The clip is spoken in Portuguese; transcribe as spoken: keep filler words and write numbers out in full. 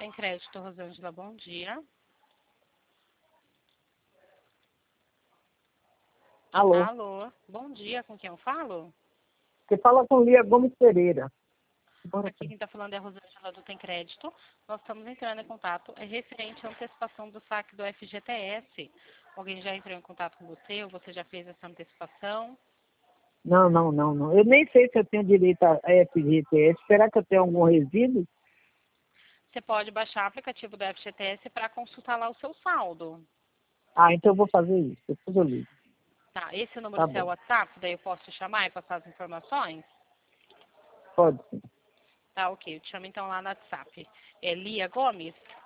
Tem Crédito, Rosângela, bom dia. Alô? Alô, bom dia, com quem eu falo? Você fala com Lia Gomes Pereira. Bora, Aqui quem está falando é a Rosângela do Tem Crédito. Nós estamos entrando em contato, é referente à antecipação do saque do F G T S. Alguém já entrou em contato com você ou você já fez essa antecipação? Não, não, não, não. Eu nem sei se eu tenho direito a F G T S. Será que eu tenho algum resíduo? Você pode baixar o aplicativo do F G T S para consultar lá o seu saldo. Ah, então eu vou fazer isso. Depois eu ligo. Tá, esse é o número Tá do seu bom. WhatsApp, daí eu posso te chamar e passar as informações? Pode sim. Tá, ok. Eu te chamo então lá no WhatsApp. É Lia Gomes?